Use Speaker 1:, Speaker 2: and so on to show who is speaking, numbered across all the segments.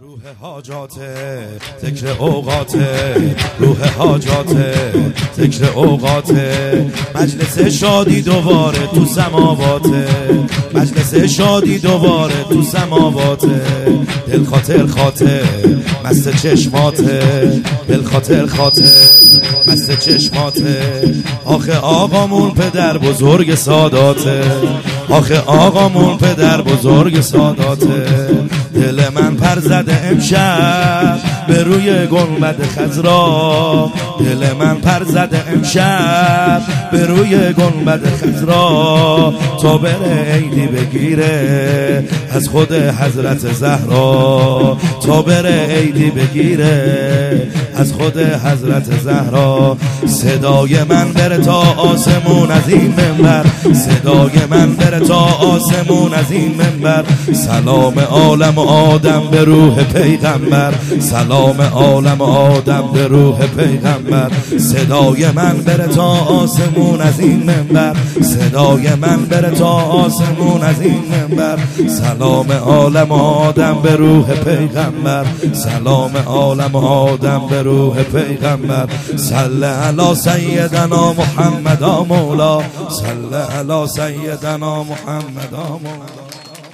Speaker 1: روح حاجاته ذکر اوقاته، روح حاجاته ذکر اوقاته، مجلس شادی دوباره تو سماواته، مجلس شادی دوباره تو سماواته، دل خاطر خاطر مست چشماته، دل خاطر خاطر مست چشماته، آخه آقامون پدر بزرگ ساداته، آخه آقامون پدر بزرگ ساداته، دل من پر زده امشب به روی گنبد خضرا، دل من پر زده امشب به روی گنبد خضرا، تا بره عیدی بگیره از خود حضرت زهرا، تا بره عیدی بگیره از خود حضرت زهرا، صدای من بره تا آسمون از این منبر، صدای من بره تا آسمون از این منبر، سلام عالم آدم به روح پیغمبر، سلام عالم آدم به روح پیغمبر، صدای من بره تا آسمون از این منبر، صدای من بره تا آسمون از این منبر، سلام عالم آدم به روح پیغمبر، سلام عالم آدم به روح پیغمبر، صل علی سیدنا محمد مولا، صل علی سیدنا محمد مولا.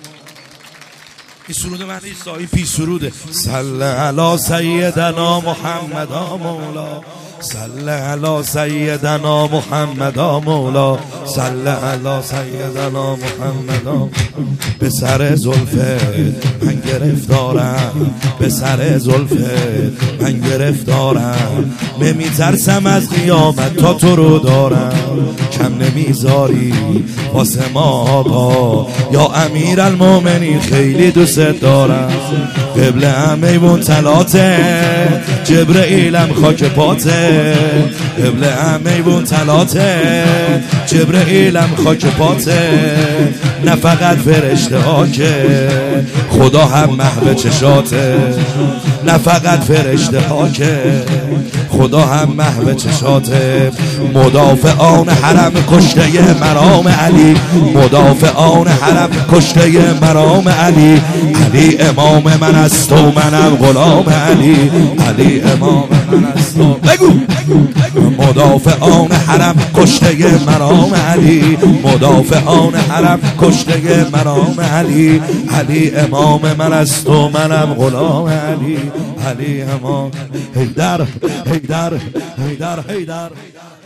Speaker 1: این سرود مهدی صایفی سروده، صل علی سیدنا محمد مولا، صل علی سیدنا محمد مولا، صل علی سیدنا محمد. به سر زلفت من گرفتارم، به سر زلفت من گرفتارم، نمیترسم از قیامت تا تو رو دارم، کم نمیذاری واسه ما آقا یا امیر المومنین، خیلی دوست دارم، قبله هم میمون تلاته، جبرئیلم خاک پاته، قبله هم میمون تلاته، جبرئیلم خاک پاته، نه فقط فرشته ها که خدا هم محو چشاته، نه فقط فرشته ها که خدا هم محو چشاته، مدافعان حرم کشته مرام علی، مدافعان حرم کشته مرام علی، علی امام من است و منم غلام علی، علی امام من است و بگو مدافعان حرم کشته مرام علی، مدافعان حرم کشته مرام علی، علی امام من است و منم غلام علی، علی امام. حیدر حیدر حیدر حیدر